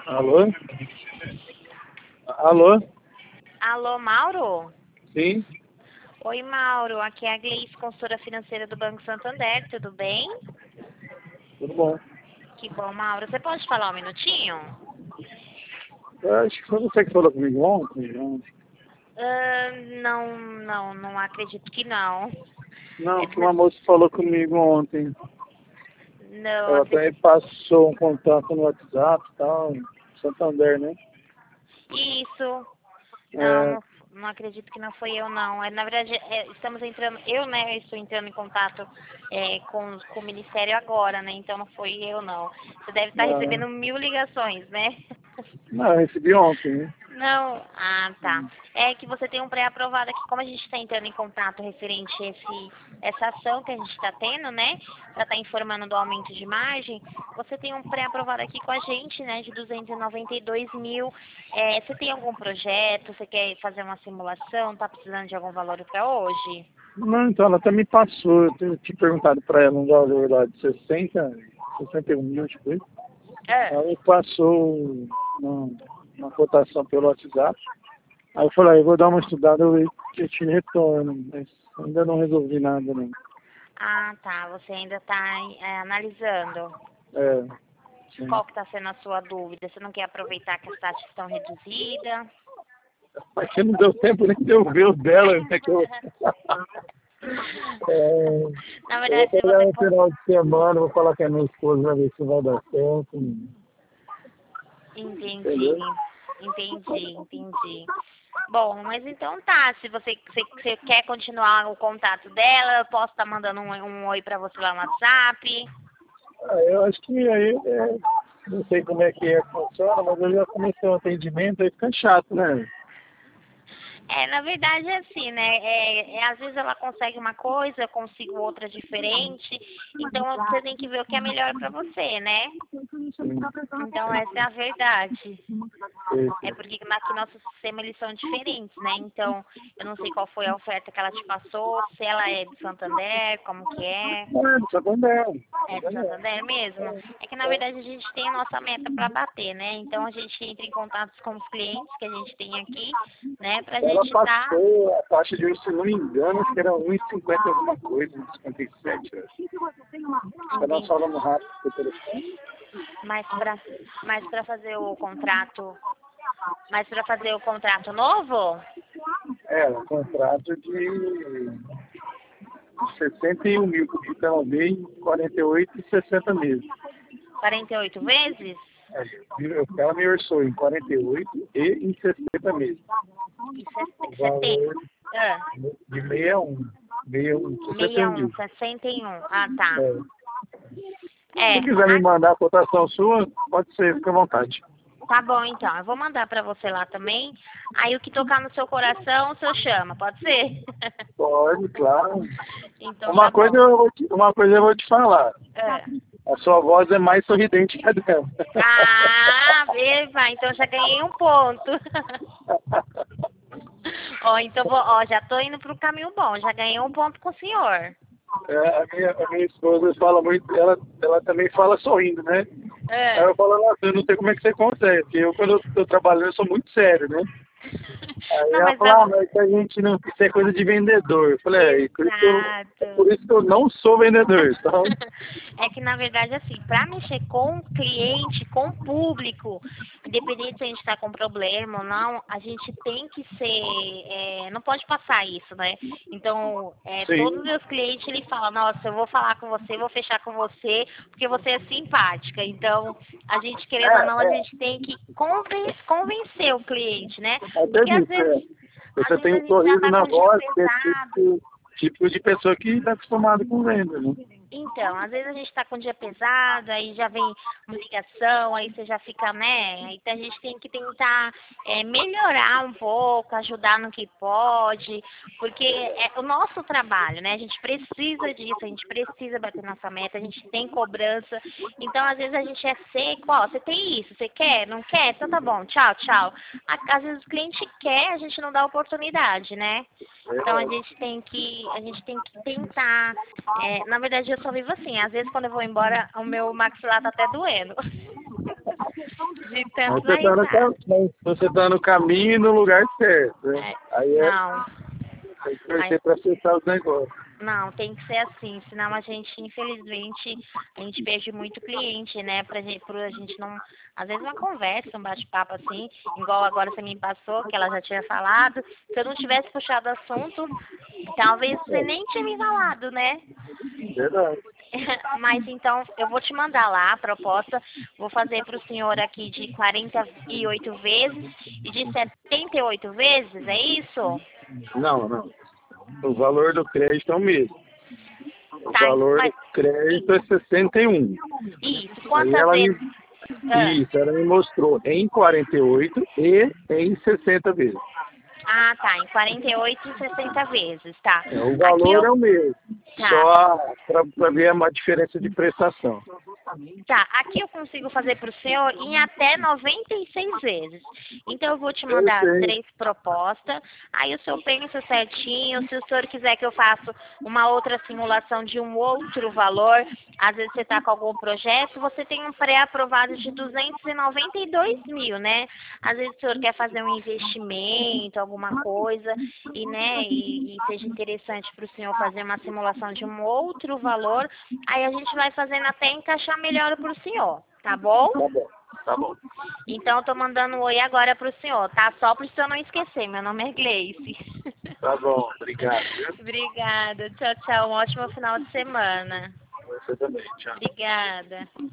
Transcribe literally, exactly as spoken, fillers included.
Alô? Alô? Alô, Mauro? Sim? Oi, Mauro. Aqui é a Gleice, consultora financeira do Banco Santander. Tudo bem? Tudo bom. Que bom, Mauro. Você pode falar um minutinho? Eu acho que foi você que falou comigo ontem. Não, Ah, não, não, não acredito que não. não É, que uma moça falou comigo ontem. não Ela também acredito. passou um contato no WhatsApp e tal. Santander, né? Isso. Não, É, não, não acredito que não foi eu, não. É, na verdade, é, estamos entrando, eu, né, estou entrando em contato é, com, com o Ministério agora, né? Então não foi eu, não. Você deve estar não, recebendo mil ligações, né? não, eu recebi ontem, né? Não, ah, tá. É que você tem um pré-aprovado aqui, como a gente está entrando em contato referente a esse, essa ação que a gente está tendo, né? Para estar informando do aumento de margem, você tem um pré-aprovado aqui com a gente, né? De duzentos e noventa e dois mil. É, você tem algum projeto? Você quer fazer uma simulação? Tá precisando de algum valor para hoje? Não, então ela até me passou. Eu tinha tinha perguntado para ela um valor lá de sessenta, sessenta e um mil, tipo isso. É. Ela me passou uma, uma cotação pelo WhatsApp. Aí eu falei, ah, eu vou dar uma estudada, eu, eu te retorno, mas ainda não resolvi nada, não. Ah, tá. Você ainda está analisando. É, sim. Qual que está sendo a sua dúvida? Você não quer aproveitar que as taxas estão reduzidas? Mas que não deu tempo nem de eu ver o dela, né, que eu... é, Na eu vou verdade, se pegar você no final de semana, vou falar com a minha esposa pra ver se vai dar certo. Entendi, Entendeu? entendi, entendi. Bom, mas então tá, se você, se você quer continuar o contato dela, eu posso estar mandando um, um oi pra você lá no WhatsApp. Ah, eu acho que aí, é, não sei como é que é que funciona, mas eu já comecei o atendimento, aí fica chato, né? É, na verdade é assim, né? É, é, às vezes ela consegue uma coisa, eu consigo outra diferente. Então você tem que ver o que é melhor pra você, né? Então essa é a verdade. É porque aqui nossos sistemas eles são diferentes, né? Então, eu não sei qual foi a oferta que ela te passou, se ela é de Santander, como que é. Não, só quando é. É de Santander mesmo? É que na verdade a gente tem a nossa meta para bater, né? Então a gente entra em contato com os clientes que a gente tem aqui, né? Pra Ela gente estar. passou a taxa de juros, se não me engano, acho que era um e cinquenta alguma coisa, um e cinquenta e sete, eu acho. Acho que nós Entendi. falamos rápido por telefone. Mas para mas para fazer o contrato. Mas para fazer o contrato novo? É, um contrato de sessenta e um mil, então veio quarenta e oito e sessenta meses. quarenta e oito vezes? É, ela me orçou em quarenta e oito e em sessenta meses. E O setenta. valor de sessenta e um. sessenta e um, sessenta e um sessenta e um, mil. sessenta e um. Ah, tá. É. É, Se quiser me a- mandar a cotação sua, pode ser, fica à vontade. tá bom então. Eu vou mandar pra você lá também. Aí o que tocar no seu coração, o senhor chama, pode ser? Pode, claro. Então Uma tá coisa bom. eu vou te, uma coisa eu vou te falar. É. A sua voz é mais sorridente que a dela. Ah, Eva, então já ganhei um ponto. Ó, então vou, ó, já tô indo pro caminho bom, já ganhei um ponto com o senhor. É, a, minha, a minha esposa fala muito, ela, ela também fala sorrindo, né? Aí É. eu falo, nossa, eu não sei como é que você consegue, porque eu quando eu tô trabalhando eu sou muito sério, né? Aí Não, ela mas falou, ah, a... mas que a gente não, isso é coisa de vendedor. Eu falei, é, por isso que eu, é Exato. por isso que eu não sou vendedor, então, É que na verdade assim, para mexer com o cliente, com o público, independente se a gente está com problema ou não, a gente tem que ser, é, não pode passar isso, né? Então, é, todos os sim, meus clientes ele falam, nossa, eu vou falar com você, vou fechar com você, porque você é simpática. Então, a gente querendo ou não, é, a é, gente tem que conven convencer o cliente, né? até Porque às disso, vezes, é. às Você vezes tem a um gente já sorriso tá na com o dia voz, que é pesado. tipo, tipo de pessoa que está acostumada com venda, né? Então, às vezes a gente tá com o dia pesado, aí já vem uma ligação, aí você já fica, né? Então a gente tem que tentar é, melhorar um pouco, ajudar no que pode, porque é o nosso trabalho, né? A gente precisa disso, a gente precisa bater nossa meta, a gente tem cobrança. Então, às vezes a gente é seco, ó, você tem isso, você quer? Não quer? Então tá bom, tchau, tchau. Às vezes o cliente quer, a gente não dá oportunidade, né? Então a gente tem que, a gente tem que tentar. É, na verdade eu só vivo assim. Às vezes quando eu vou embora, o meu maxilar tá até doendo. De Mas tanto você tá no, risada. cam- mas você tá no caminho e no lugar certo, né? É, Aí é, não, tem que mas torcer pra acertar os negócios. não, tem que ser assim, senão a gente, infelizmente, a gente perde muito cliente, né? Pra gente, pra gente não, às vezes uma conversa, um bate-papo assim, igual agora você me passou, que ela já tinha falado, se eu não tivesse puxado o assunto, talvez você nem tinha me falado, né? Verdade. Mas então, eu vou te mandar lá a proposta, vou fazer para o senhor aqui de quarenta e oito vezes e de setenta e oito vezes, é isso? Não, não. O valor do crédito é o mesmo. O Tá, valor do mas crédito é sessenta e um. isso, Aí quantas ela me, vezes? Ah, isso, ela me mostrou em quarenta e oito e em sessenta vezes. ah, tá, em quarenta e oito e sessenta vezes, tá. É, o Aqui valor eu, é o mesmo, tá, só para ver uma diferença de prestação. tá, aqui eu consigo fazer para o senhor em até noventa e seis vezes. Então eu vou te Eu mandar sei. três propostas, aí o senhor pensa certinho, se o senhor quiser que eu faça uma outra simulação de um outro valor, às vezes você está com algum projeto, você tem um pré-aprovado de duzentos e noventa e dois mil, né? Às vezes o senhor quer fazer um investimento, alguma coisa, e, né, e, e seja interessante para o senhor fazer uma simulação de um outro valor, aí a gente vai fazendo até encaixar melhor para o senhor, tá bom? Tá bom, tá bom. Então eu tô mandando um oi agora para o senhor, tá? Só para o senhor não esquecer, meu nome é Gleice. Tá bom, obrigado, viu? Obrigada, tchau, tchau, um ótimo final de semana. Você também, tchau. Obrigada.